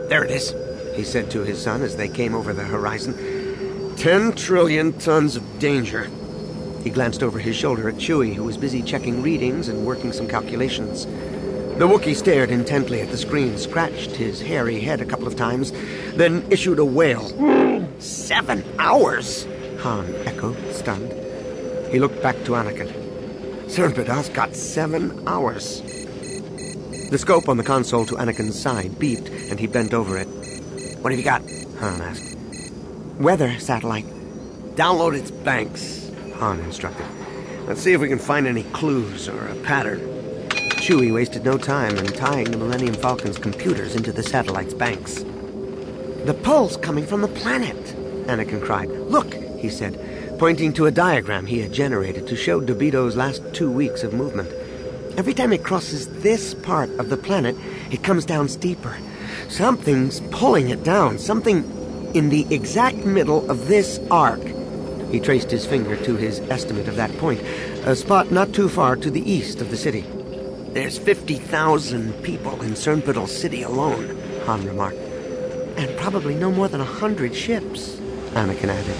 There it is, he said to his son as they came over the horizon. 10 trillion tons of danger. He glanced over his shoulder at Chewie, who was busy checking readings and working some calculations. The Wookiee stared intently at the screen, scratched his hairy head a couple of times, then issued a wail. 7 hours! Han echoed, stunned. He looked back to Anakin. Cernpedos got 7 hours. The scope on the console to Anakin's side beeped, and he bent over it. What have you got? Han asked. Weather satellite. Download its banks, Han instructed. Let's see if we can find any clues or a pattern. Chewie wasted no time in tying the Millennium Falcon's computers into the satellite's banks. The pull's coming from the planet, Anakin cried. Look, he said, pointing to a diagram he had generated to show DeVito's last 2 weeks of movement. Every time it crosses this part of the planet, it comes down steeper. Something's pulling it down, something in the exact middle of this arc. He traced his finger to his estimate of that point, a spot not too far to the east of the city. There's 50,000 people in Cernpetal City alone, Han remarked. And probably no more than 100 ships, Anakin added.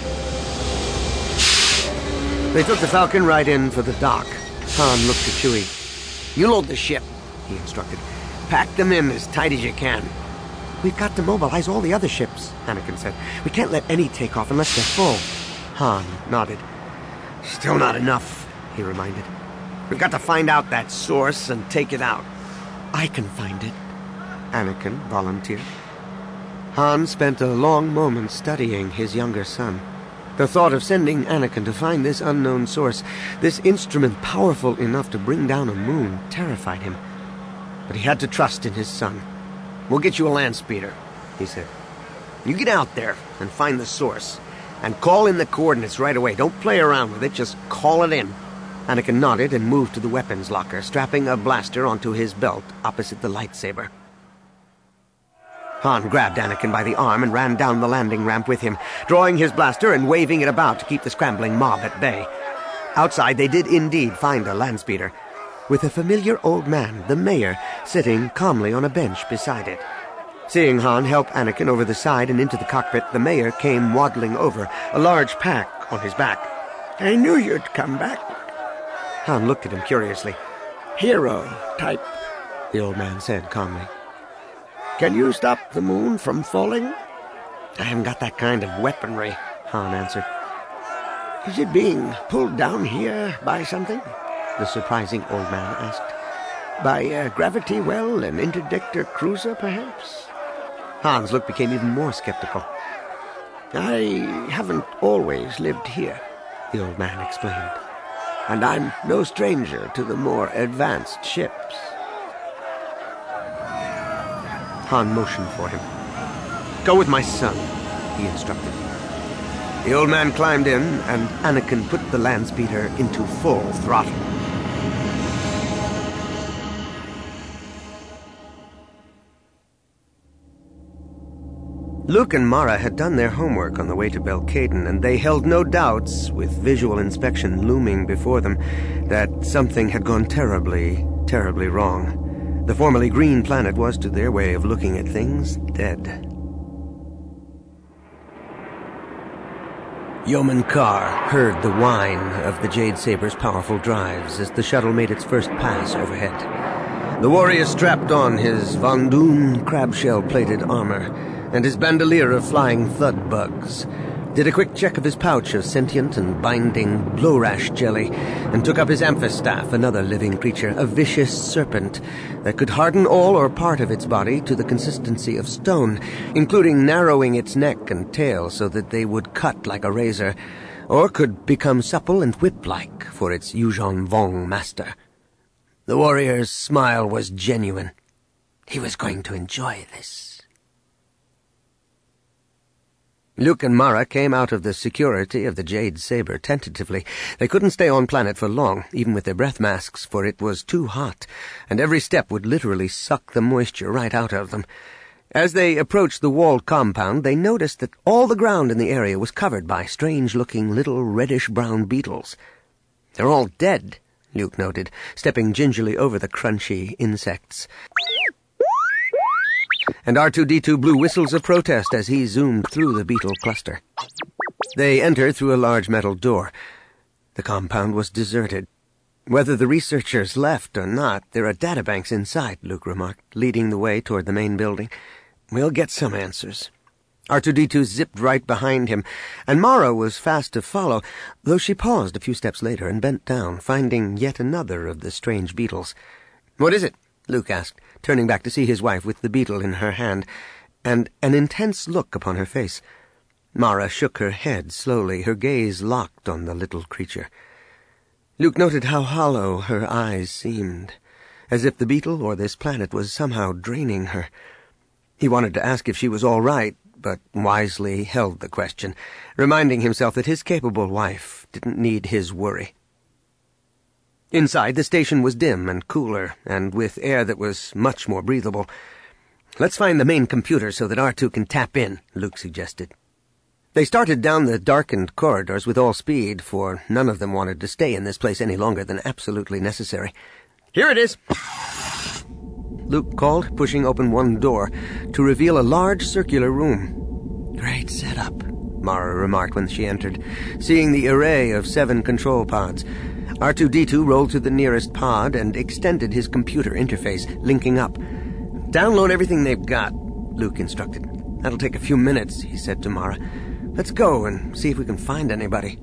They took the Falcon right in for the dock. Han looked at Chewie. You load the ship, he instructed. Pack them in as tight as you can. We've got to mobilize all the other ships, Anakin said. We can't let any take off unless they're full. Han nodded. Still not enough, he reminded. We've got to find out that source and take it out. I can find it, Anakin volunteered. Han spent a long moment studying his younger son. The thought of sending Anakin to find this unknown source, this instrument powerful enough to bring down a moon, terrified him. But he had to trust in his son. We'll get you a land speeder, he said. You get out there and find the source, and call in the coordinates right away. Don't play around with it, just call it in. Anakin nodded and moved to the weapons locker, strapping a blaster onto his belt opposite the lightsaber. Han grabbed Anakin by the arm and ran down the landing ramp with him, drawing his blaster and waving it about to keep the scrambling mob at bay. Outside, they did indeed find a land speeder, with a familiar old man, the mayor, sitting calmly on a bench beside it. Seeing Han help Anakin over the side and into the cockpit, the mayor came waddling over, a large pack on his back. I knew you'd come back. Han looked at him curiously. Hero type, the old man said calmly. Can you stop the moon from falling? I haven't got that kind of weaponry, Han answered. Is it being pulled down here by something? The surprising old man asked. By a gravity well, an interdictor cruiser, perhaps? Han's look became even more skeptical. I haven't always lived here, the old man explained. And I'm no stranger to the more advanced ships. Han motioned for him. Go with my son, he instructed. The old man climbed in, and Anakin put the land speeder into full throttle. Luke and Mara had done their homework on the way to Belkaden, and they held no doubts, with visual inspection looming before them, that something had gone terribly, terribly wrong. The formerly green planet was, to their way of looking at things, dead. Yeoman Carr heard the whine of the Jade Saber's powerful drives as the shuttle made its first pass overhead. The warrior strapped on his Von Doon crabshell-plated armor and his bandolier of flying thud bugs, did a quick check of his pouch of sentient and binding blow-rash jelly, and took up his amphistaff, another living creature, a vicious serpent that could harden all or part of its body to the consistency of stone, including narrowing its neck and tail so that they would cut like a razor, or could become supple and whip-like for its Yuuzhan Vong master. The warrior's smile was genuine. He was going to enjoy this. Luke and Mara came out of the security of the Jade Saber tentatively. They couldn't stay on planet for long, even with their breath masks, for it was too hot, and every step would literally suck the moisture right out of them. As they approached the walled compound, they noticed that all the ground in the area was covered by strange-looking little reddish-brown beetles. They're all dead, Luke noted, stepping gingerly over the crunchy insects. and R2-D2 blew whistles of protest as he zoomed through the beetle cluster. They entered through a large metal door. The compound was deserted. Whether the researchers left or not, there are databanks inside, Luke remarked, leading the way toward the main building. We'll get some answers. R2-D2 zipped right behind him, and Mara was fast to follow, though she paused a few steps later and bent down, finding yet another of the strange beetles. "What is it?" Luke asked, turning back to see his wife with the beetle in her hand, and an intense look upon her face. Mara shook her head slowly, her gaze locked on the little creature. Luke noted how hollow her eyes seemed, as if the beetle or this planet was somehow draining her. He wanted to ask if she was all right, but wisely held the question, reminding himself that his capable wife didn't need his worry. Inside, the station was dim and cooler, and with air that was much more breathable. "Let's find the main computer so that R2 can tap in," Luke suggested. They started down the darkened corridors with all speed, for none of them wanted to stay in this place any longer than absolutely necessary. "Here it is," Luke called, pushing open one door to reveal a large circular room. "Great setup," Mara remarked when she entered, seeing the array of 7 control pods. R2-D2 rolled to the nearest pod and extended his computer interface, linking up. "Download everything they've got," Luke instructed. "That'll take a few minutes," he said to Mara. "Let's go and see if we can find anybody."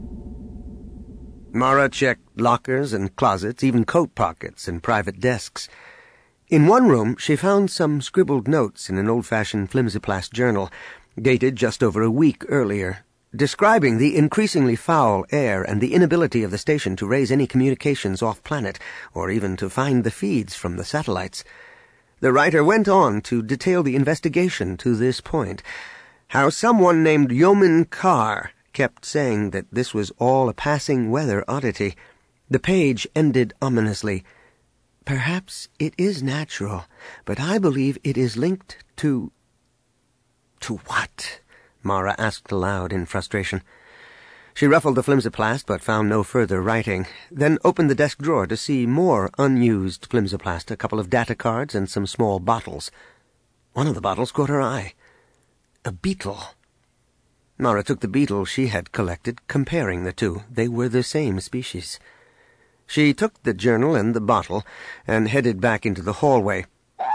Mara checked lockers and closets, even coat pockets and private desks. In one room, she found some scribbled notes in an old-fashioned flimsiplast journal, dated just over a week earlier, describing the increasingly foul air and the inability of the station to raise any communications off-planet, or even to find the feeds from the satellites. The writer went on to detail the investigation to this point, how someone named Yeoman Carr kept saying that this was all a passing weather oddity. The page ended ominously. "Perhaps it is natural, but I believe it is linked to—" "To what?" Mara asked aloud in frustration. She ruffled the flimsiplast but found no further writing, then opened the desk drawer to see more unused flimsiplast, a couple of data cards, and some small bottles. One of the bottles caught her eye. A beetle. Mara took the beetle she had collected, comparing the two. They were the same species. She took the journal and the bottle and headed back into the hallway.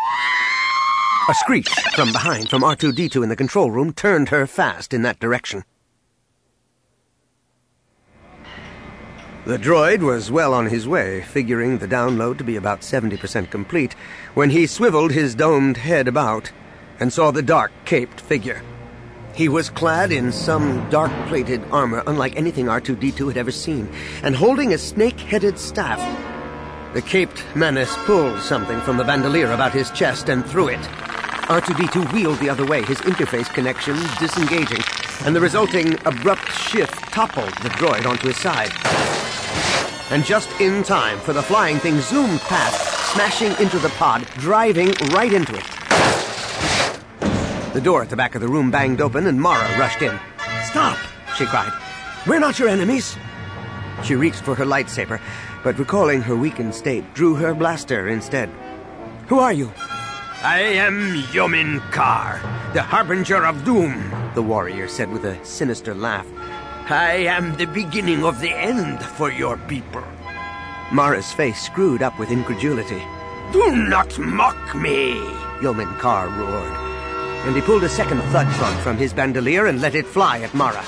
A screech from behind, from R2-D2 in the control room, turned her fast in that direction. The droid was well on his way, figuring the download to be about 70% complete, when he swiveled his domed head about and saw the dark, caped figure. He was clad in some dark-plated armor unlike anything R2-D2 had ever seen, and holding a snake-headed staff. The caped menace pulled something from the bandolier about his chest and threw it. R2-D2 wheeled the other way, his interface connection disengaging, and the resulting abrupt shift toppled the droid onto his side. And just in time, for the flying thing zoomed past, smashing into the pod, driving right into it. The door at the back of the room banged open, and Mara rushed in. "Stop!" she cried. "We're not your enemies!" She reached for her lightsaber, but recalling her weakened state, drew her blaster instead. "Who are you?" "I am Yeoman Carr, the Harbinger of Doom," the warrior said with a sinister laugh. "I am the beginning of the end for your people." Mara's face screwed up with incredulity. "Do not mock me," Yeoman Carr roared, and he pulled a second thud slug from his bandolier and let it fly at Mara.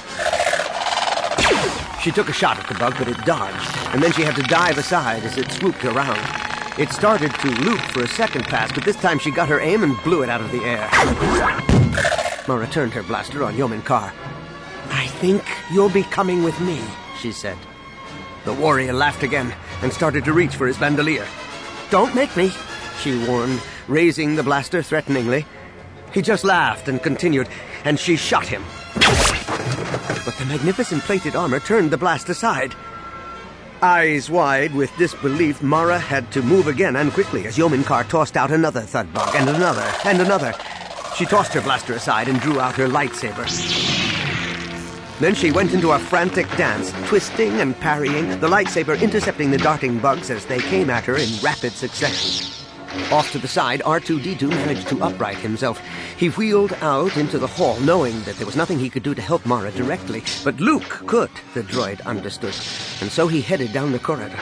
She took a shot at the bug, but it dodged, and then she had to dive aside as it swooped around. It started to loop for a second pass, but this time she got her aim and blew it out of the air. Mara turned her blaster on Yeoman Carr. "I think you'll be coming with me," she said. The warrior laughed again and started to reach for his bandolier. "Don't make me," she warned, raising the blaster threateningly. He just laughed and continued, and she shot him. But the magnificent plated armor turned the blast aside. Eyes wide with disbelief, Mara had to move again and quickly as Yeoman Carr tossed out another thud bug, and another, and another. She tossed her blaster aside and drew out her lightsaber. Then she went into a frantic dance, twisting and parrying, the lightsaber intercepting the darting bugs as they came at her in rapid succession. Off to the side, R2-D2 managed to upright himself. He wheeled out into the hall, knowing that there was nothing he could do to help Mara directly. But Luke could, the droid understood, and so he headed down the corridor.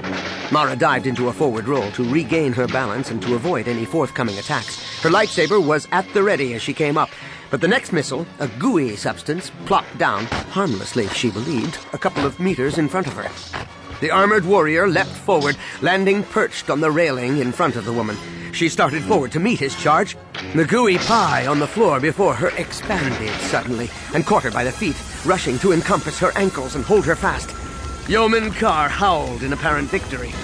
Mara dived into a forward roll to regain her balance and to avoid any forthcoming attacks. Her lightsaber was at the ready as she came up, but the next missile, a gooey substance, plopped down, harmlessly, she believed, a couple of meters in front of her. The armored warrior leapt forward, landing perched on the railing in front of the woman. She started forward to meet his charge. The gooey pie on the floor before her expanded suddenly and caught her by the feet, rushing to encompass her ankles and hold her fast. Yeoman Carr howled in apparent victory.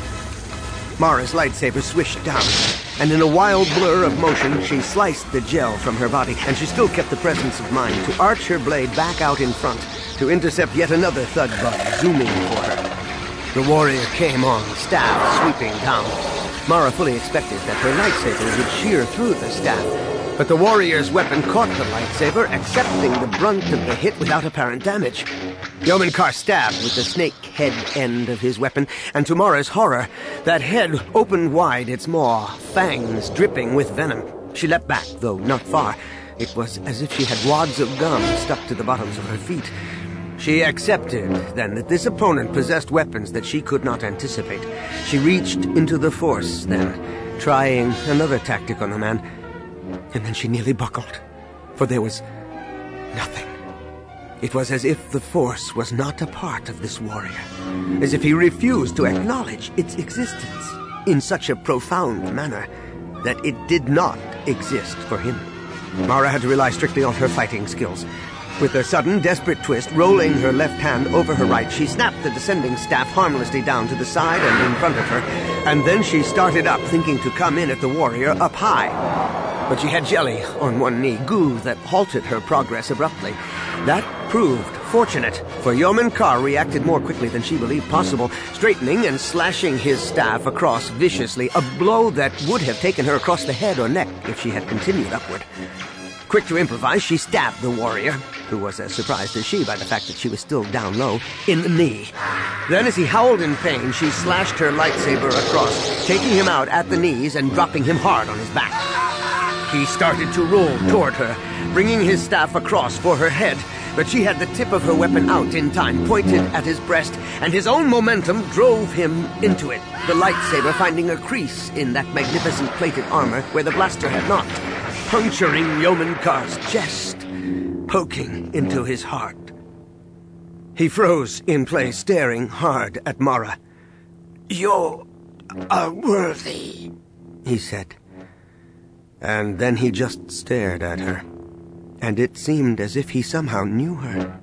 Mara's lightsaber swished down, and in a wild blur of motion, she sliced the gel from her body, and she still kept the presence of mind to arch her blade back out in front to intercept yet another thud bug zooming for her. The warrior came on, staff sweeping down. Mara fully expected that her lightsaber would shear through the staff, but the warrior's weapon caught the lightsaber, accepting the brunt of the hit without apparent damage. Yeoman Carr stabbed with the snake head end of his weapon, and to Mara's horror, that head opened wide, its maw, fangs dripping with venom. She leapt back, though not far. It was as if she had wads of gum stuck to the bottoms of her feet. She accepted, then, that this opponent possessed weapons that she could not anticipate. She reached into the Force, then, trying another tactic on the man, and then she nearly buckled, for there was nothing. It was as if the Force was not a part of this warrior, as if he refused to acknowledge its existence in such a profound manner that it did not exist for him. Mara had to rely strictly on her fighting skills. With a sudden, desperate twist, rolling her left hand over her right, she snapped the descending staff harmlessly down to the side and in front of her, and then she started up, thinking to come in at the warrior up high. But she had jelly on one knee, goo that halted her progress abruptly. That proved fortunate, for Yeoman Carr reacted more quickly than she believed possible, straightening and slashing his staff across viciously, a blow that would have taken her across the head or neck if she had continued upward. Quick to improvise, she stabbed the warrior, who was as surprised as she by the fact that she was still down low, in the knee. Then, as he howled in pain, she slashed her lightsaber across, taking him out at the knees and dropping him hard on his back. He started to roll toward her, bringing his staff across for her head, but she had the tip of her weapon out in time, pointed at his breast, and his own momentum drove him into it, the lightsaber finding a crease in that magnificent plated armor where the blaster had not, puncturing Yeoman Carr's chest, poking into his heart. He froze in place, staring hard at Mara. "You are worthy," he said. And then he just stared at her, and it seemed as if he somehow knew her.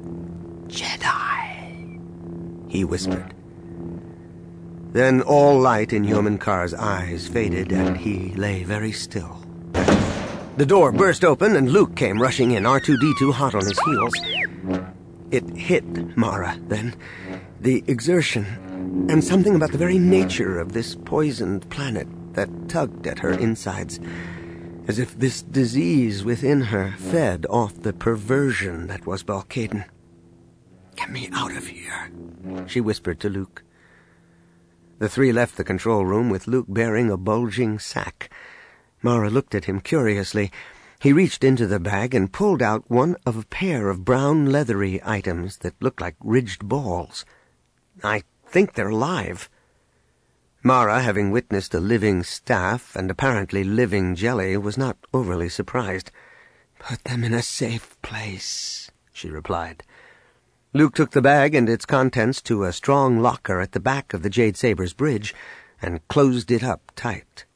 "Jedi," he whispered. Then all light in Yeoman Carr's eyes faded, and he lay very still. The door burst open, and Luke came rushing in, R2-D2 hot on his heels. It hit Mara, then. The exertion, and something about the very nature of this poisoned planet that tugged at her insides, as if this disease within her fed off the perversion that was Belkaden. "Get me out of here," she whispered to Luke. The three left the control room with Luke bearing a bulging sack. Mara looked at him curiously. He reached into the bag and pulled out one of a pair of brown leathery items that looked like ridged balls. "I think they're alive." Mara, having witnessed a living staff and apparently living jelly, was not overly surprised. "Put them in a safe place," she replied. Luke took the bag and its contents to a strong locker at the back of the Jade Saber's bridge and closed it up tight.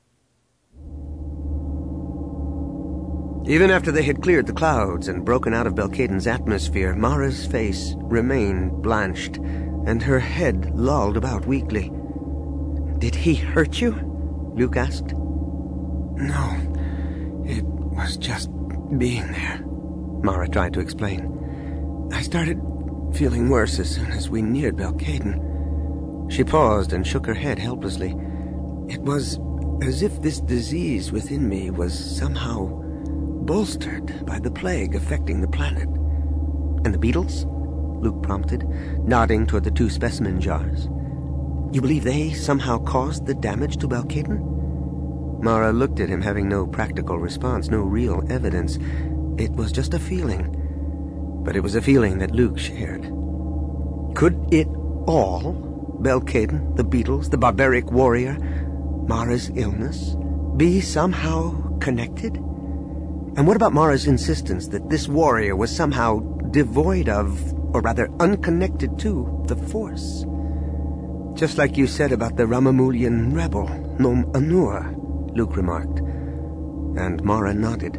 Even after they had cleared the clouds and broken out of Belkaden's atmosphere, Mara's face remained blanched, and her head lolled about weakly. "Did he hurt you?" Luke asked. "No, it was just being there," Mara tried to explain. "I started feeling worse as soon as we neared Belkaden." She paused and shook her head helplessly. It was as if this disease within me was somehow bolstered by the plague affecting the planet. "And the beetles?" Luke prompted, nodding toward the 2 specimen jars. "You believe they somehow caused the damage to Belkaden?" Mara looked at him, having no practical response, no real evidence. It was just a feeling. But it was a feeling that Luke shared. Could it all, Belkaden, the beetles, the barbaric warrior, Mara's illness, be somehow connected? And what about Mara's insistence that this warrior was somehow devoid of, or rather unconnected to, the Force? Just like you said about the Ramamulian rebel, Nom Anur, Luke remarked. And Mara nodded.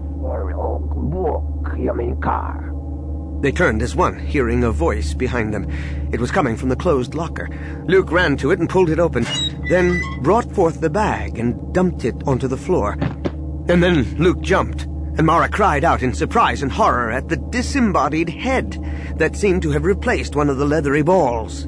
They turned as one, hearing a voice behind them. It was coming from the closed locker. Luke ran to it and pulled it open, then brought forth the bag and dumped it onto the floor. And then Luke jumped, and Mara cried out in surprise and horror at the disembodied head that seemed to have replaced one of the leathery balls.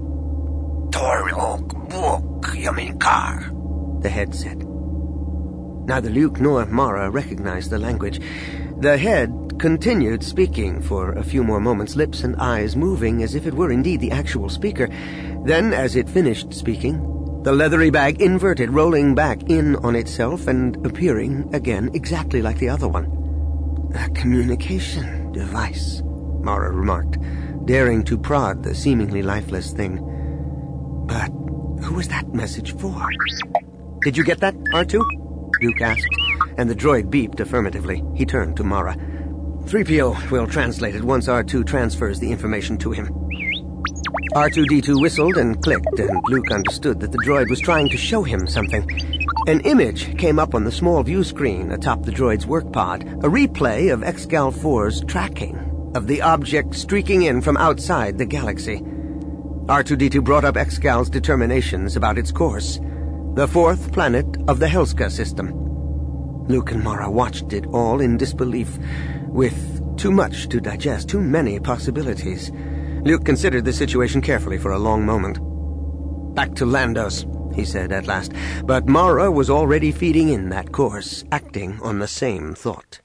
The head said. Neither Luke nor Mara recognized the language. The head continued speaking for a few more moments, lips and eyes moving as if it were indeed the actual speaker. Then, as it finished speaking, the leathery bag inverted, rolling back in on itself and appearing again exactly like the other one. A communication device, Mara remarked, daring to prod the seemingly lifeless thing. But who was that message for? Did you get that, R2? Luke asked, and the droid beeped affirmatively. He turned to Mara. 3PO will translate it once R2 transfers the information to him. R2-D2 whistled and clicked, and Luke understood that the droid was trying to show him something. An image came up on the small view screen atop the droid's work pod, a replay of Excal 4's tracking of the object streaking in from outside the galaxy. R2-D2 brought up Excal's determinations about its course, the fourth planet of the Helska system. Luke and Mara watched it all in disbelief, with too much to digest, too many possibilities. Luke considered the situation carefully for a long moment. Back to Landos, he said at last, but Mara was already feeding in that course, acting on the same thought.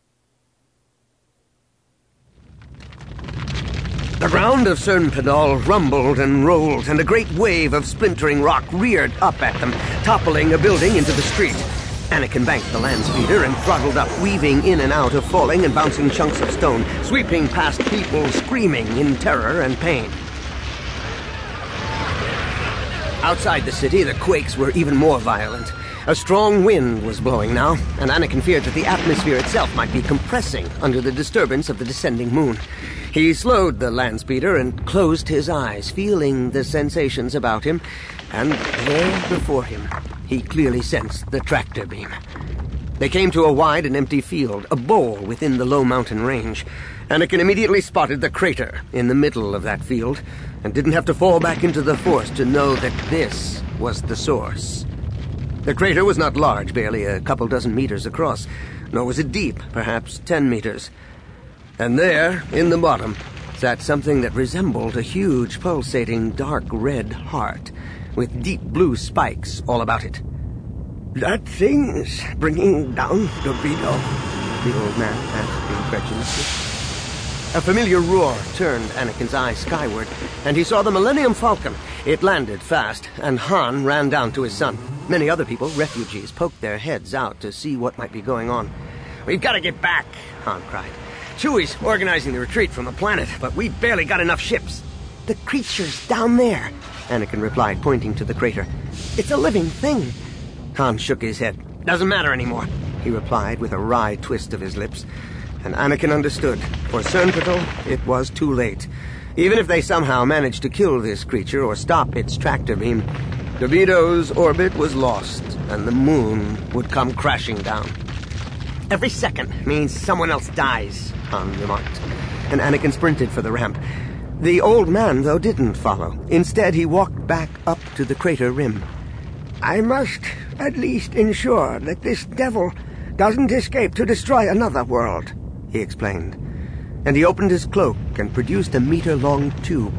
The ground of Cernpedal rumbled and rolled, and a great wave of splintering rock reared up at them, toppling a building into the street. Anakin banked the land speeder and throttled up, weaving in and out of falling and bouncing chunks of stone, sweeping past people screaming in terror and pain. Outside the city, the quakes were even more violent. A strong wind was blowing now, and Anakin feared that the atmosphere itself might be compressing under the disturbance of the descending moon. He slowed the land speeder and closed his eyes, feeling the sensations about him, and there before him, he clearly sensed the tractor beam. They came to a wide and empty field, a bowl within the low mountain range. Anakin immediately spotted the crater in the middle of that field, and didn't have to fall back into the Force to know that this was the source. The crater was not large, barely a couple dozen meters across, nor was it deep, perhaps 10 meters. And there, in the bottom, sat something that resembled a huge, pulsating, dark red heart, with deep blue spikes all about it. "That thing's bringing down Dobito," the old man asked incredulously. A familiar roar turned Anakin's eyes skyward, and he saw the Millennium Falcon. It landed fast, and Han ran down to his son. Many other people, refugees, poked their heads out to see what might be going on. "We've got to get back," Han cried. "Chewie's organizing the retreat from the planet, but we've barely got enough ships." "The creature's down there," Anakin replied, pointing to the crater. "It's a living thing." Han shook his head. "Doesn't matter anymore," he replied with a wry twist of his lips. And Anakin understood. For Cernpedal, it was too late. Even if they somehow managed to kill this creature or stop its tractor beam, Dobito's orbit was lost, and the moon would come crashing down. "Every second means someone else dies," Han remarked, and Anakin sprinted for the ramp. The old man, though, didn't follow. Instead, he walked back up to the crater rim. "I must at least ensure that this devil doesn't escape to destroy another world," he explained. And he opened his cloak and produced a meter-long tube.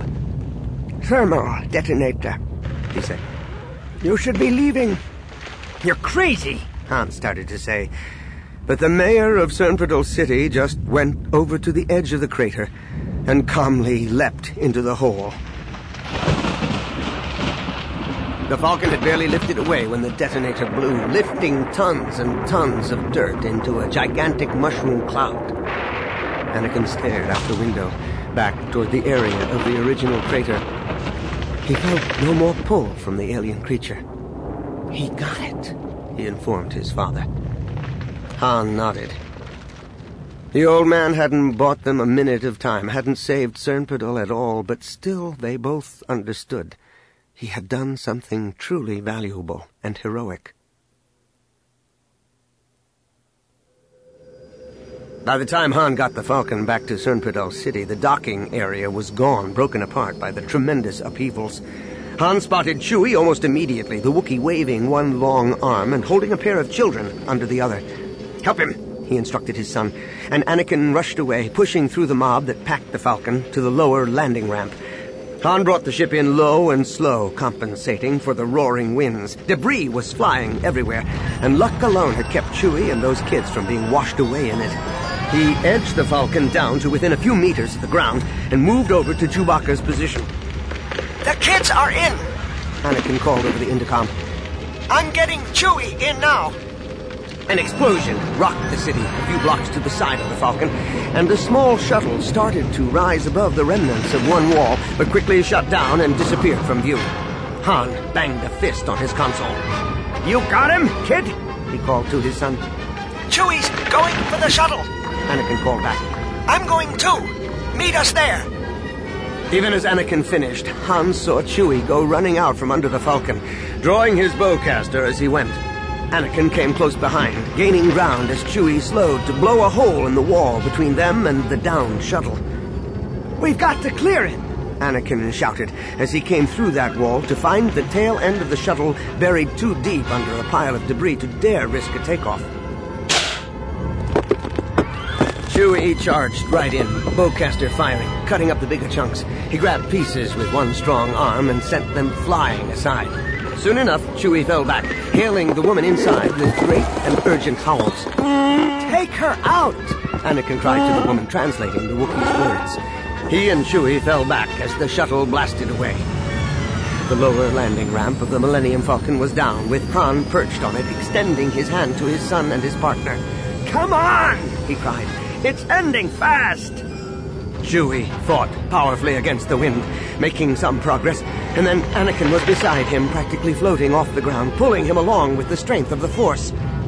"Thermal detonator," he said. "You should be leaving." "You're crazy," Han started to say. But the mayor of Cernpedal City just went over to the edge of the crater and calmly leapt into the hole. The Falcon had barely lifted away when the detonator blew, lifting tons and tons of dirt into a gigantic mushroom cloud. Anakin stared out the window, back toward the area of the original crater. He felt no more pull from the alien creature. "He got it," he informed his father. Han nodded. The old man hadn't bought them a minute of time, hadn't saved Cernpedal at all, but still they both understood. He had done something truly valuable and heroic. By the time Han got the Falcon back to Cernpedal City, the docking area was gone, broken apart by the tremendous upheavals. Han spotted Chewie almost immediately, the Wookiee waving one long arm and holding a pair of children under the other. "Help him," he instructed his son, and Anakin rushed away, pushing through the mob that packed the Falcon to the lower landing ramp. Han brought the ship in low and slow, compensating for the roaring winds. Debris was flying everywhere, and luck alone had kept Chewie and those kids from being washed away in it. He edged the Falcon down to within a few meters of the ground and moved over to Chewbacca's position. "The kids are in," Anakin called over the intercom. "I'm getting Chewie in now." An explosion rocked the city a few blocks to the side of the Falcon, and the small shuttle started to rise above the remnants of one wall, but quickly shut down and disappeared from view. Han banged a fist on his console. "You got him, kid?" he called to his son. "Chewie's going for the shuttle." Anakin called back. "I'm going too. Meet us there." Even as Anakin finished, Han saw Chewie go running out from under the Falcon, drawing his bowcaster as he went. Anakin came close behind, gaining ground as Chewie slowed to blow a hole in the wall between them and the downed shuttle. "We've got to clear it," Anakin shouted as he came through that wall to find the tail end of the shuttle buried too deep under a pile of debris to dare risk a takeoff. Chewie charged right in, bowcaster firing, cutting up the bigger chunks. He grabbed pieces with one strong arm and sent them flying aside. Soon enough, Chewie fell back, hailing the woman inside with great and urgent howls. "Take her out!" Anakin cried to the woman, translating the Wookiee's words. He and Chewie fell back as the shuttle blasted away. The lower landing ramp of the Millennium Falcon was down, with Han perched on it, extending his hand to his son and his partner. "Come on!" he cried. "It's ending fast!" Chewie fought powerfully against the wind, making some progress, and then Anakin was beside him, practically floating off the ground, pulling him along with the strength of the Force.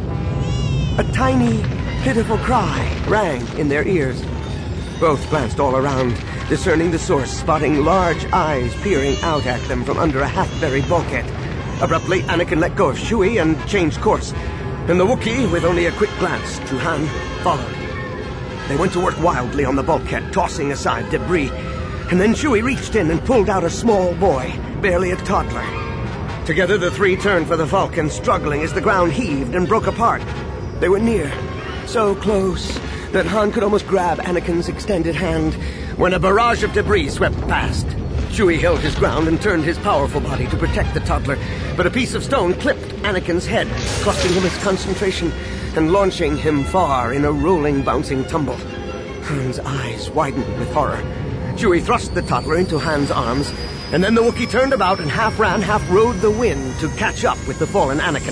A tiny, pitiful cry rang in their ears. Both glanced all around, discerning the source, spotting large eyes peering out at them from under a half-buried bulkhead. Abruptly, Anakin let go of Chewie and changed course, and the Wookiee, with only a quick glance to Han, followed. They went to work wildly on the bulkhead, tossing aside debris, and then Chewie reached in and pulled out a small boy, barely a toddler. Together the three turned for the Falcon, struggling as the ground heaved and broke apart. They were near, so close that Han could almost grab Anakin's extended hand when a barrage of debris swept past. Chewie held his ground and turned his powerful body to protect the toddler, but a piece of stone clipped Anakin's head, costing him his concentration and launching him far in a rolling, bouncing tumble. Han's eyes widened with horror. Chewie thrust the toddler into Han's arms, and then the Wookiee turned about and half ran, half rode the wind to catch up with the fallen Anakin.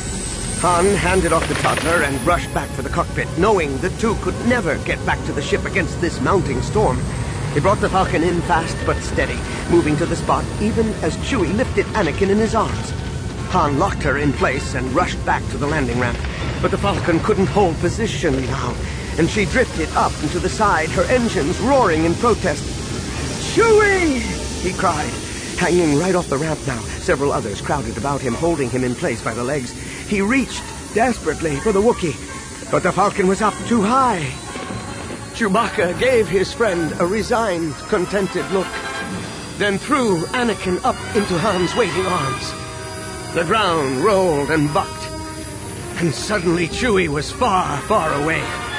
Han handed off the toddler and rushed back for the cockpit, knowing the two could never get back to the ship against this mounting storm. He brought the Falcon in fast but steady, moving to the spot even as Chewie lifted Anakin in his arms. Han locked her in place and rushed back to the landing ramp, but the Falcon couldn't hold position now, and she drifted up and to the side, her engines roaring in protest. "Chewie!" he cried, hanging right off the ramp now. Several others crowded about him, holding him in place by the legs. He reached desperately for the Wookiee, but the Falcon was up too high. Chewbacca gave his friend a resigned, contented look, then threw Anakin up into Han's waiting arms. The ground rolled and bucked, and suddenly Chewie was far, far away.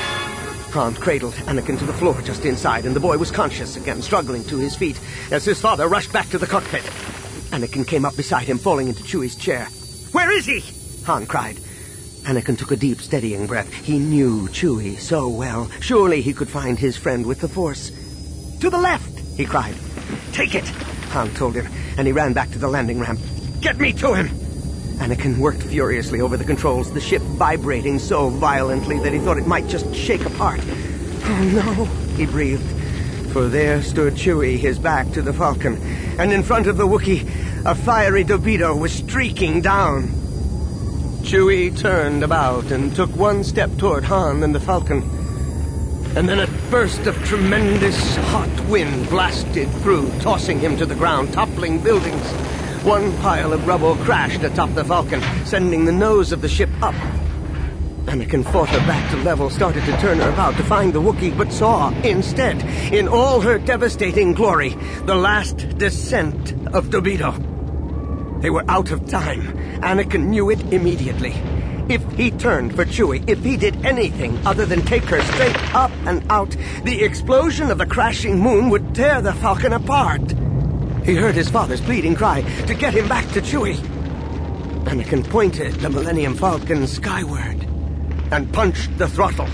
Han cradled Anakin to the floor just inside, and the boy was conscious again, struggling to his feet as his father rushed back to the cockpit. Anakin came up beside him, falling into Chewie's chair. "Where is he?" Han cried. Anakin took a deep, steadying breath. He knew Chewie so well. Surely he could find his friend with the Force. "To the left!" he cried. "Take it!" Han told him, and he ran back to the landing ramp. Get me to him! Anakin worked furiously over the controls, the ship vibrating so violently that he thought it might just shake apart. Oh, no, he breathed. For there stood Chewie, his back to the Falcon, and in front of the Wookiee, a fiery Dobito was streaking down. Chewie turned about and took one step toward Han and the Falcon. And then a burst of tremendous hot wind blasted through, tossing him to the ground, toppling buildings. One pile of rubble crashed atop the Falcon, sending the nose of the ship up. Anakin fought her back to level, started to turn her about to find the Wookiee, but saw, instead, in all her devastating glory, the last descent of Dobito. They were out of time. Anakin knew it immediately. If he turned for Chewie, if he did anything other than take her straight up and out, the explosion of the crashing moon would tear the Falcon apart. He heard his father's pleading cry to get him back to Chewie. Anakin pointed the Millennium Falcon skyward and punched the throttle.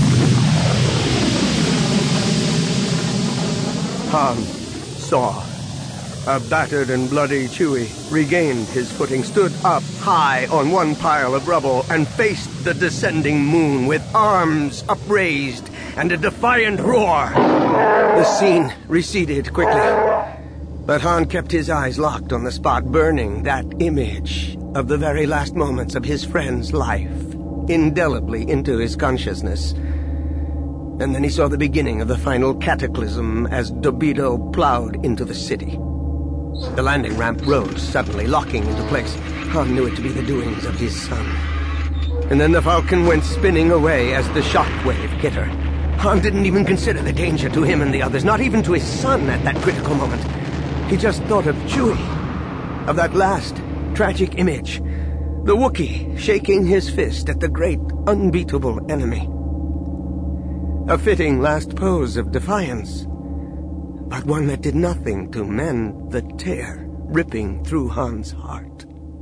Han saw. A battered and bloody Chewie regained his footing, stood up high on one pile of rubble, and faced the descending moon with arms upraised and a defiant roar. The scene receded quickly, but Han kept his eyes locked on the spot, burning that image of the very last moments of his friend's life indelibly into his consciousness. And then he saw the beginning of the final cataclysm as Dobito plowed into the city. The landing ramp rose suddenly, locking into place. Han knew it to be the doings of his son. And then the Falcon went spinning away as the shockwave hit her. Han didn't even consider the danger to him and the others, not even to his son at that critical moment. He just thought of Chewie, of that last tragic image, the Wookiee shaking his fist at the great, unbeatable enemy. A fitting last pose of defiance, but one that did nothing to mend the tear ripping through Han's heart.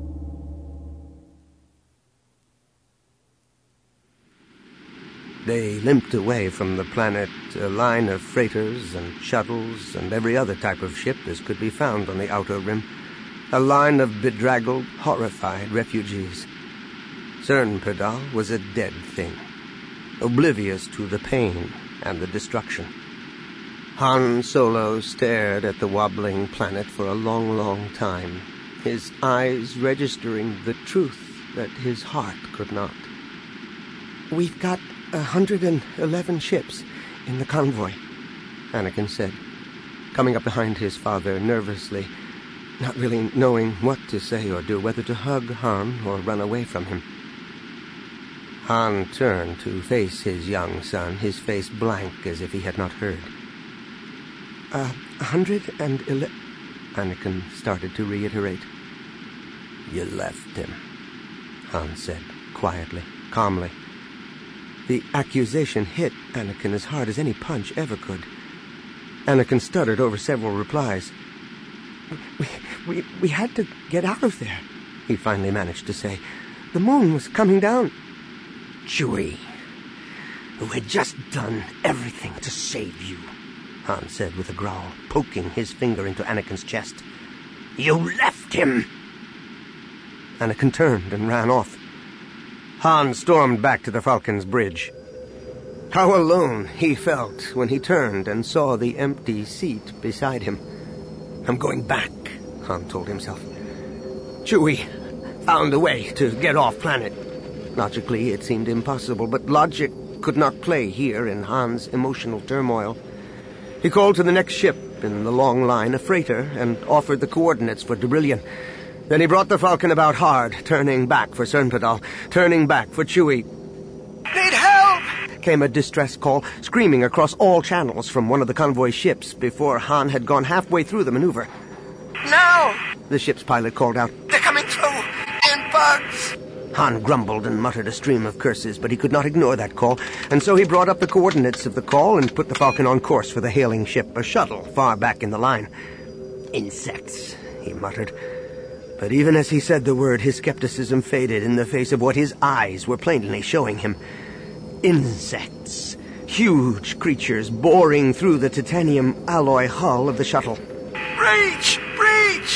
They limped away from the planet, a line of freighters and shuttles and every other type of ship as could be found on the outer rim, a line of bedraggled, horrified refugees. Cernpedal was a dead thing, oblivious to the pain and the destruction. Han Solo stared at the wobbling planet for a long, long time, his eyes registering the truth that his heart could not. "We've got 111 ships in the convoy," Anakin said, coming up behind his father nervously, not really knowing what to say or do, whether to hug Han or run away from him. Han turned to face his young son, his face blank as if he had not heard. 111... Anakin started to reiterate. "You left him," Han said, quietly, calmly. The accusation hit Anakin as hard as any punch ever could. Anakin stuttered over several replies. We had to get out of there," he finally managed to say. "The moon was coming down." "Chewie, who had just done everything to save you," Han said with a growl, poking his finger into Anakin's chest. "You left him!" Anakin turned and ran off. Han stormed back to the Falcon's bridge. How alone he felt when he turned and saw the empty seat beside him. "I'm going back," Han told himself. Chewie found a way to get off planet. Logically, it seemed impossible, but logic could not play here in Han's emotional turmoil. He called to the next ship in the long line, a freighter, and offered the coordinates for Debrillion. Then he brought the Falcon about hard, turning back for Cernpedal, turning back for Chewie. Need help! Came a distress call, screaming across all channels from one of the convoy ships before Han had gone halfway through the maneuver. Now! The ship's pilot called out. They're coming through! And bugs! Han grumbled and muttered a stream of curses, but he could not ignore that call, and so he brought up the coordinates of the call and put the Falcon on course for the hailing ship, a shuttle far back in the line. "Insects," he muttered. But even as he said the word, his skepticism faded in the face of what his eyes were plainly showing him. Insects. Huge creatures boring through the titanium alloy hull of the shuttle. Breach! Breach!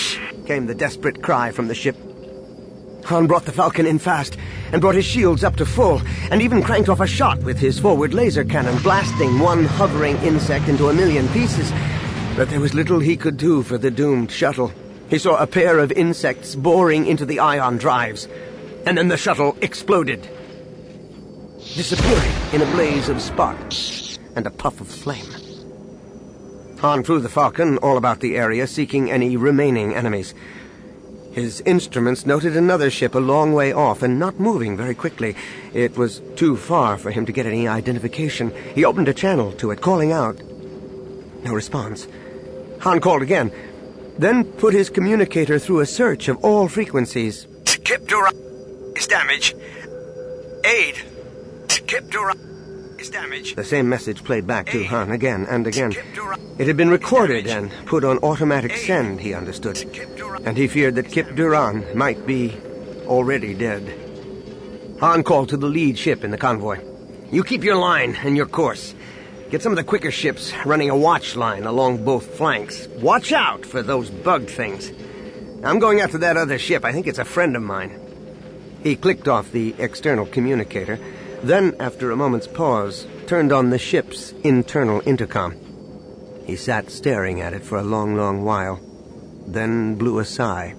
came the desperate cry from the ship. Han brought the Falcon in fast and brought his shields up to full, and even cranked off a shot with his forward laser cannon, blasting one hovering insect into a million pieces. But there was little he could do for the doomed shuttle. He saw a pair of insects boring into the ion drives, and then the shuttle exploded, disappearing in a blaze of sparks and a puff of flame. Han flew the Falcon all about the area, seeking any remaining enemies. His instruments noted another ship a long way off and not moving very quickly. It was too far for him to get any identification. He opened a channel to it, calling out. No response. Han called again, then put his communicator through a search of all frequencies. Kip Duran is damaged. Aid. Kip Duran is damaged. The same message played back to Han again and again. Kip Duran. It had been recorded and put on automatic send, he understood. Kip Duran. And he feared that Kip Duran might be already dead. Han called to the lead ship in the convoy. You keep your line and your course. Get some of the quicker ships running a watch line along both flanks. Watch out for those bug things. I'm going after that other ship. I think it's a friend of mine. He clicked off the external communicator, then, after a moment's pause, turned on the ship's internal intercom. He sat staring at it for a long, long while, then blew a sigh.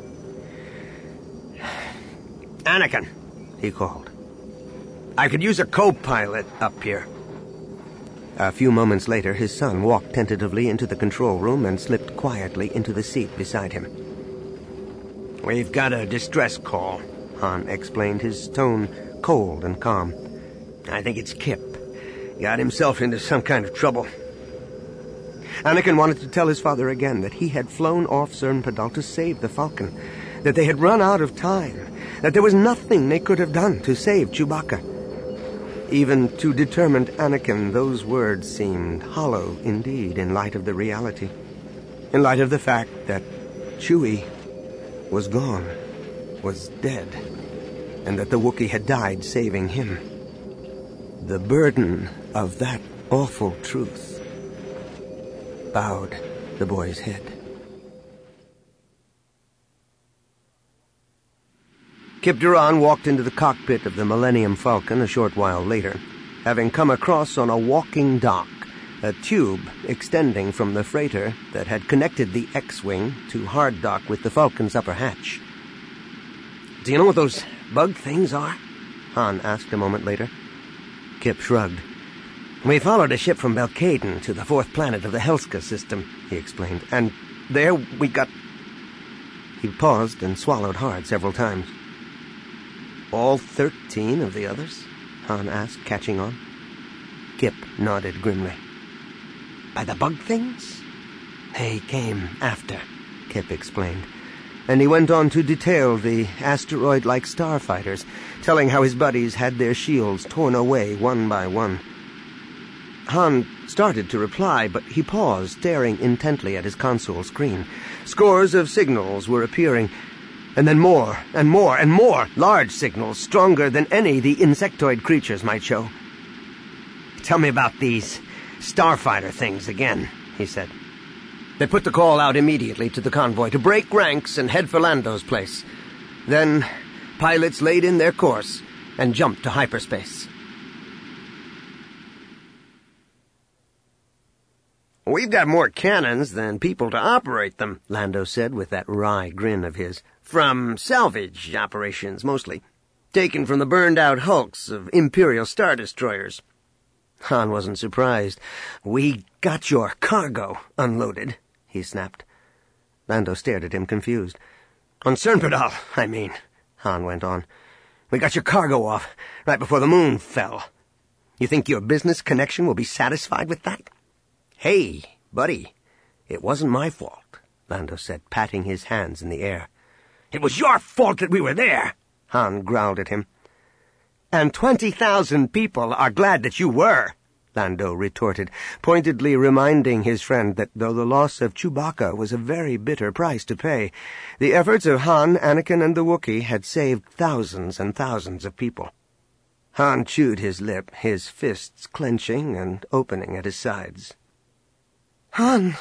Anakin, he called. I could use a co-pilot up here. A few moments later, his son walked tentatively into the control room and slipped quietly into the seat beside him. We've got a distress call, Han explained, his tone cold and calm. I think it's Kip. Got himself into some kind of trouble. Anakin wanted to tell his father again that he had flown off Cern Padal to save the Falcon, that they had run out of time, that there was nothing they could have done to save Chewbacca. Even to determined Anakin, those words seemed hollow indeed in light of the reality, in light of the fact that Chewie was gone, was dead, and that the Wookiee had died saving him. The burden of that awful truth bowed the boy's head. Kip Duran walked into the cockpit of the Millennium Falcon a short while later, having come across on a walking dock a tube extending from the freighter that had connected the X-Wing to hard dock with the Falcon's upper hatch. Do you know what those bug things are? Han asked a moment later. Kip shrugged. We followed a ship from Belkaden to the fourth planet of the Helska system, he explained, and there we got... He paused and swallowed hard several times. All 13 of the others? Han asked, catching on. Kip nodded grimly. By the bug things? They came after, Kip explained, and he went on to detail the asteroid-like starfighters, telling how his buddies had their shields torn away one by one. Han started to reply, but he paused, staring intently at his console screen. Scores of signals were appearing, and then more and more and more large signals, stronger than any the insectoid creatures might show. Tell me about these starfighter things again, he said. They put the call out immediately to the convoy to break ranks and head for Lando's place. Then pilots laid in their course and jumped to hyperspace. We've got more cannons than people to operate them, Lando said with that wry grin of his. From salvage operations, mostly. Taken from the burned-out hulks of Imperial Star Destroyers. Han wasn't surprised. We got your cargo unloaded, he snapped. Lando stared at him, confused. On Cern Padal, I mean, Han went on. We got your cargo off right before the moon fell. You think your business connection will be satisfied with that? Hey, buddy, it wasn't my fault, Lando said, patting his hands in the air. It was your fault that we were there, Han growled at him. And 20,000 people are glad that you were, Lando retorted, pointedly reminding his friend that though the loss of Chewbacca was a very bitter price to pay, the efforts of Han, Anakin, and the Wookiee had saved thousands and thousands of people. Han chewed his lip, his fists clenching and opening at his sides. Han,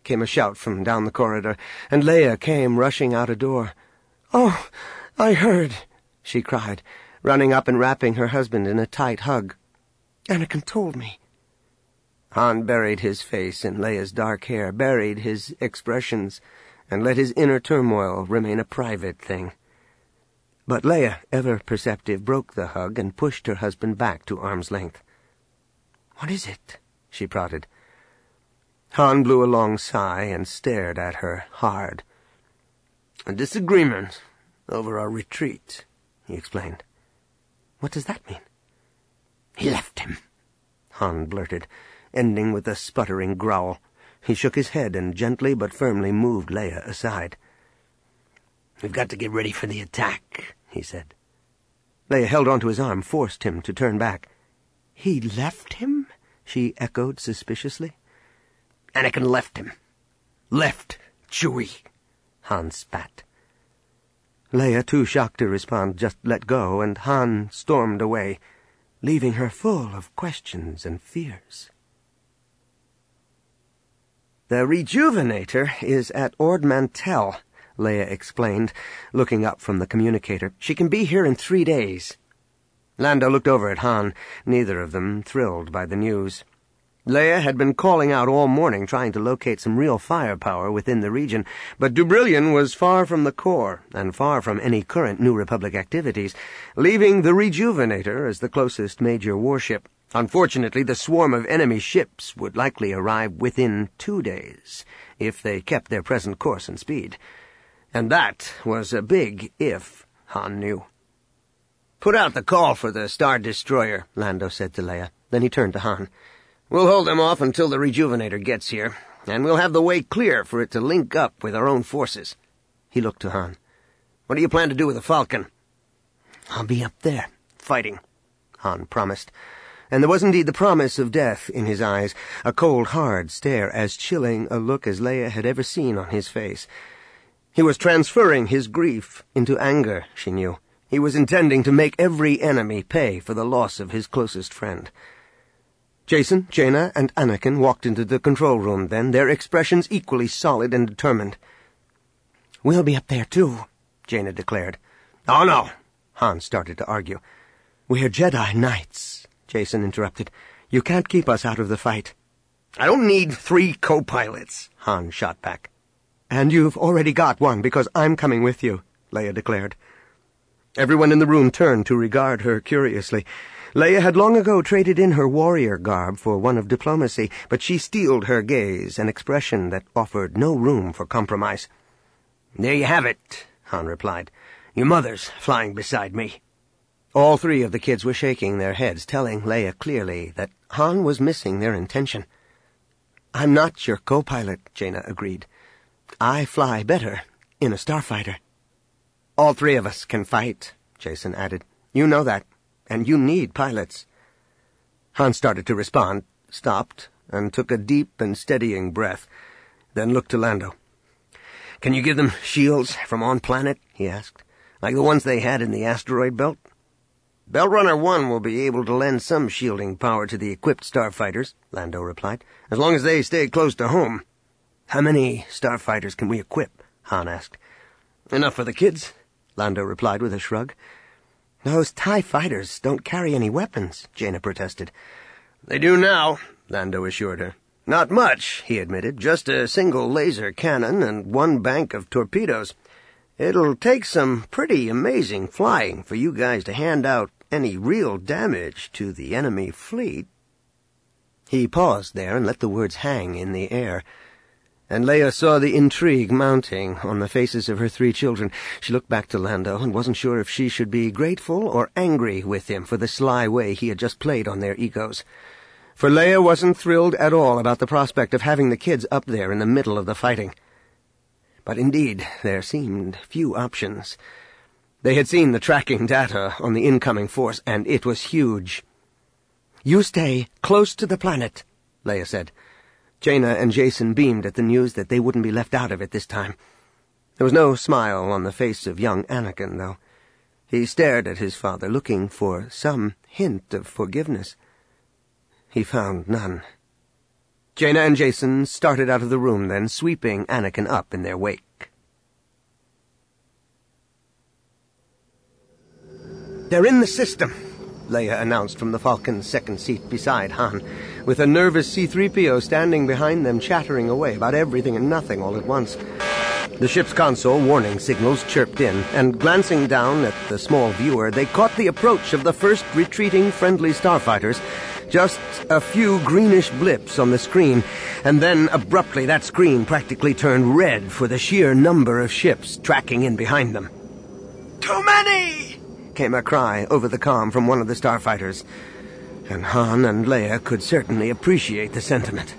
came a shout from down the corridor, and Leia came rushing out a door. "Oh, I heard," she cried, running up and wrapping her husband in a tight hug. "Anakin told me." Han buried his face in Leia's dark hair, buried his expressions, and let his inner turmoil remain a private thing. But Leia, ever perceptive, broke the hug and pushed her husband back to arm's length. "What is it?" she prodded. Han blew a long sigh and stared at her hard. "A disagreement over our retreat," he explained. "What does that mean?" "He left him," Han blurted, ending with a sputtering growl. He shook his head and gently but firmly moved Leia aside. "We've got to get ready for the attack," he said. Leia held onto his arm, forced him to turn back. "He left him?" she echoed suspiciously. "Anakin left him. Left Chewie," Han spat. Leia, too shocked to respond, just let go, and Han stormed away, leaving her full of questions and fears. "The Rejuvenator is at Ord Mantell," Leia explained, looking up from the communicator. "She can be here in 3 days. Lando looked over at Han, neither of them thrilled by the news. Leia had been calling out all morning, trying to locate some real firepower within the region, but Dubrillion was far from the core, and far from any current New Republic activities, leaving the Rejuvenator as the closest major warship. Unfortunately, the swarm of enemy ships would likely arrive within 2 days, if they kept their present course and speed. And that was a big if, Han knew. "Put out the call for the Star Destroyer," Lando said to Leia. Then he turned to Han. "We'll hold them off until the Rejuvenator gets here, and we'll have the way clear for it to link up with our own forces." He looked to Han. "What do you plan to do with the Falcon?" "I'll be up there, fighting," Han promised. And there was indeed the promise of death in his eyes, a cold, hard stare, as chilling a look as Leia had ever seen on his face. He was transferring his grief into anger, she knew. He was intending to make every enemy pay for the loss of his closest friend. Jacen, Jaina, and Anakin walked into the control room then, their expressions equally solid and determined. "We'll be up there, too," Jaina declared. "Oh, no," Han started to argue. "We're Jedi Knights," Jacen interrupted. "You can't keep us out of the fight." "I don't need 3 co-pilots," Han shot back. "And you've already got one, because I'm coming with you," Leia declared. Everyone in the room turned to regard her curiously. Leia had long ago traded in her warrior garb for one of diplomacy, but she steeled her gaze, an expression that offered no room for compromise. "There you have it," Han replied. "Your mother's flying beside me." All 3 of the kids were shaking their heads, telling Leia clearly that Han was missing their intention. "I'm not your co-pilot," Jaina agreed. "I fly better in a starfighter." "All 3 of us can fight," Jacen added. "You know that. And you need pilots." Han started to respond, stopped, and took a deep and steadying breath, then looked to Lando. "Can you give them shields from on-planet?" he asked. "Like the ones they had in the asteroid belt?" "Belt Runner 1 will be able to lend some shielding power to the equipped starfighters," Lando replied, "as long as they stay close to home." "How many starfighters can we equip?" Han asked. "Enough for the kids," Lando replied with a shrug. "Those TIE fighters don't carry any weapons," Jaina protested. "They do now," Lando assured her. "Not much," he admitted, "just a single laser cannon and 1 bank of torpedoes. It'll take some pretty amazing flying for you guys to hand out any real damage to the enemy fleet." He paused there and let the words hang in the air. And Leia saw the intrigue mounting on the faces of her 3 children. She looked back to Lando and wasn't sure if she should be grateful or angry with him for the sly way he had just played on their egos. For Leia wasn't thrilled at all about the prospect of having the kids up there in the middle of the fighting. But indeed, there seemed few options. They had seen the tracking data on the incoming force, and it was huge. "You stay close to the planet," Leia said. Jaina and Jacen beamed at the news that they wouldn't be left out of it this time. There was no smile on the face of young Anakin, though. He stared at his father, looking for some hint of forgiveness. He found none. Jaina and Jason started out of the room then, sweeping Anakin up in their wake. "They're in the system," Leia announced from the Falcon's second seat beside Han, with a nervous C-3PO standing behind them chattering away about everything and nothing all at once. The ship's console warning signals chirped in, and glancing down at the small viewer, they caught the approach of the first retreating friendly starfighters. Just a few greenish blips on the screen, and then abruptly that screen practically turned red for the sheer number of ships tracking in behind them. "Too many!" came a cry over the comm from one of the starfighters, and Han and Leia could certainly appreciate the sentiment.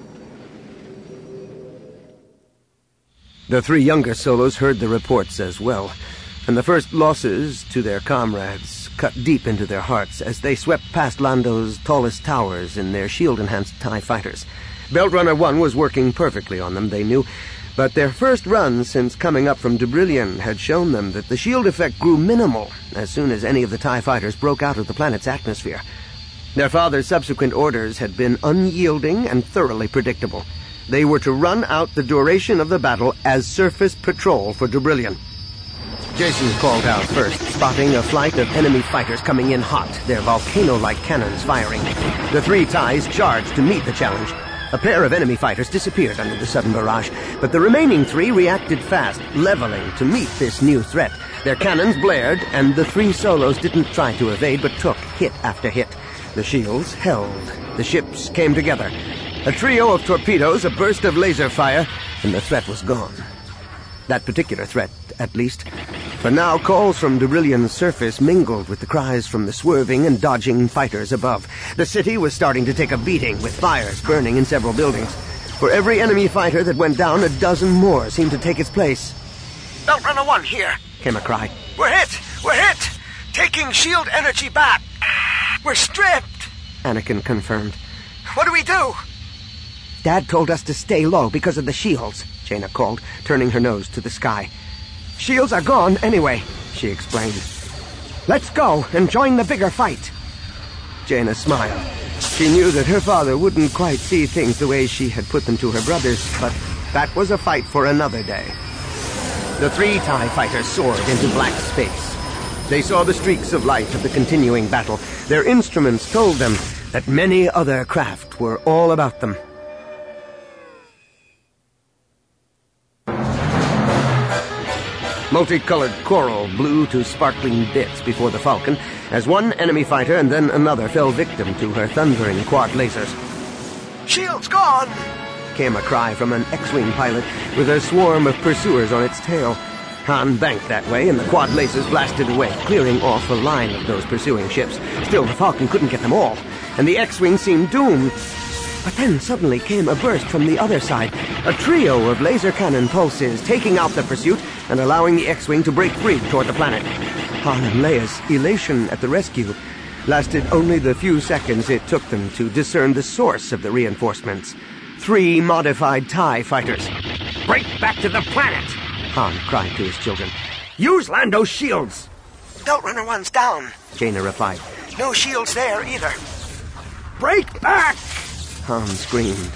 The three younger Solos heard the reports as well, and the first losses to their comrades cut deep into their hearts as they swept past Lando's tallest towers in their shield-enhanced TIE fighters. Belt Runner 1 was working perfectly on them, they knew, but their first run since coming up from Dubrillion had shown them that the shield effect grew minimal as soon as any of the TIE fighters broke out of the planet's atmosphere. Their father's subsequent orders had been unyielding and thoroughly predictable. They were to run out the duration of the battle as surface patrol for Dubrillion. Jason called out first, spotting a flight of enemy fighters coming in hot, their volcano-like cannons firing. The three TIEs charged to meet the challenge. A pair of enemy fighters disappeared under the sudden barrage, but the remaining three reacted fast, leveling to meet this new threat. Their cannons blared, and the three Solos didn't try to evade, but took hit after hit. The shields held. The ships came together. A trio of torpedoes, a burst of laser fire, and the threat was gone. That particular threat, at least. For now, calls from Dubrillion's surface mingled with the cries from the swerving and dodging fighters above. The city was starting to take a beating, with fires burning in several buildings. For every enemy fighter that went down, a dozen more seemed to take its place. "Belt Runner 1 here," came a cry. "We're hit! We're hit! Taking shield energy back! We're stripped!" Anakin confirmed. "What do we do?" "Dad told us to stay low because of the shields," Jaina called, turning her nose to the sky. "Shields are gone anyway," she explained. "Let's go and join the bigger fight." Jaina smiled. She knew that her father wouldn't quite see things the way she had put them to her brothers, but that was a fight for another day. The three TIE fighters soared into black space. They saw the streaks of light of the continuing battle. Their instruments told them that many other craft were all about them. Multicolored coral blew to sparkling bits before the Falcon as one enemy fighter and then another fell victim to her thundering quad lasers. "Shield's gone!" came a cry from an X-Wing pilot with a swarm of pursuers on its tail. Han banked that way, and the quad lasers blasted away, clearing off a line of those pursuing ships. Still, the Falcon couldn't get them all, and the X-Wing seemed doomed. But then suddenly came a burst from the other side, a trio of laser cannon pulses taking out the pursuit and allowing the X-Wing to break free toward the planet. Han and Leia's elation at the rescue lasted only the few seconds it took them to discern the source of the reinforcements. 3 modified TIE fighters. "Break back to the planet!" Han cried to his children. "Use Lando's shields!" "Belt Runner 1's down. Jaina replied. No shields there either." "Break back!" Han screamed.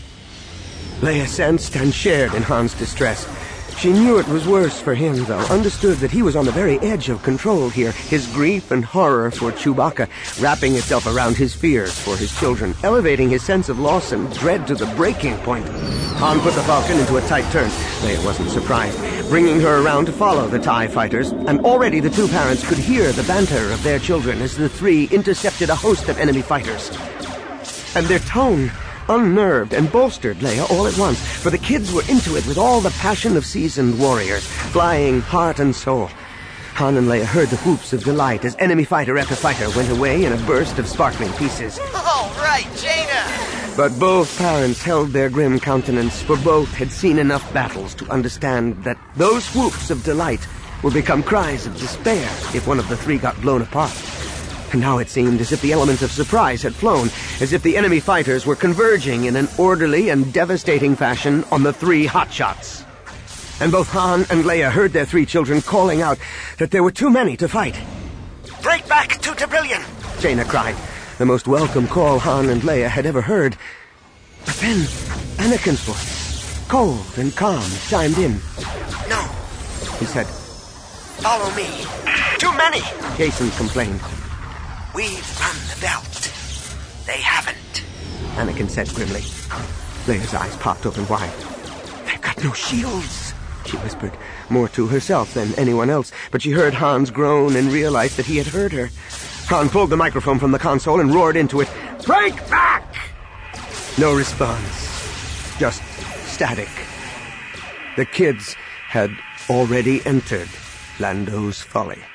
Leia sensed and shared in Han's distress. She knew it was worse for him, though, understood that he was on the very edge of control here, his grief and horror for Chewbacca wrapping itself around his fears for his children, elevating his sense of loss and dread to the breaking point. Han put the Falcon into a tight turn. Leia wasn't surprised, bringing her around to follow the TIE fighters, and already the two parents could hear the banter of their children as the three intercepted a host of enemy fighters. And their tone unnerved and bolstered Leia all at once, for the kids were into it with all the passion of seasoned warriors, flying heart and soul. Han and Leia heard the whoops of delight as enemy fighter after fighter went away in a burst of sparkling pieces. "All right, Jaina!" But both parents held their grim countenance, for both had seen enough battles to understand that those whoops of delight would become cries of despair if one of the three got blown apart. And now it seemed as if the element of surprise had flown, as if the enemy fighters were converging in an orderly and devastating fashion on the three hotshots. And both Han and Leia heard their three children calling out that there were too many to fight. "Break back to Dubrillion!" Jaina cried, the most welcome call Han and Leia had ever heard. But then Anakin's voice, cold and calm, chimed in. No, He said. follow me. Too many. Jason complained. We've run the belt. They haven't. Anakin said grimly. Leia's eyes popped open wide. They've got no shields, she whispered, more to herself than anyone else, but she heard Han's groan and realized that he had heard her. Han pulled the microphone from the console and roared into it. Break back! No response. Just static. The kids had already entered Lando's Folly.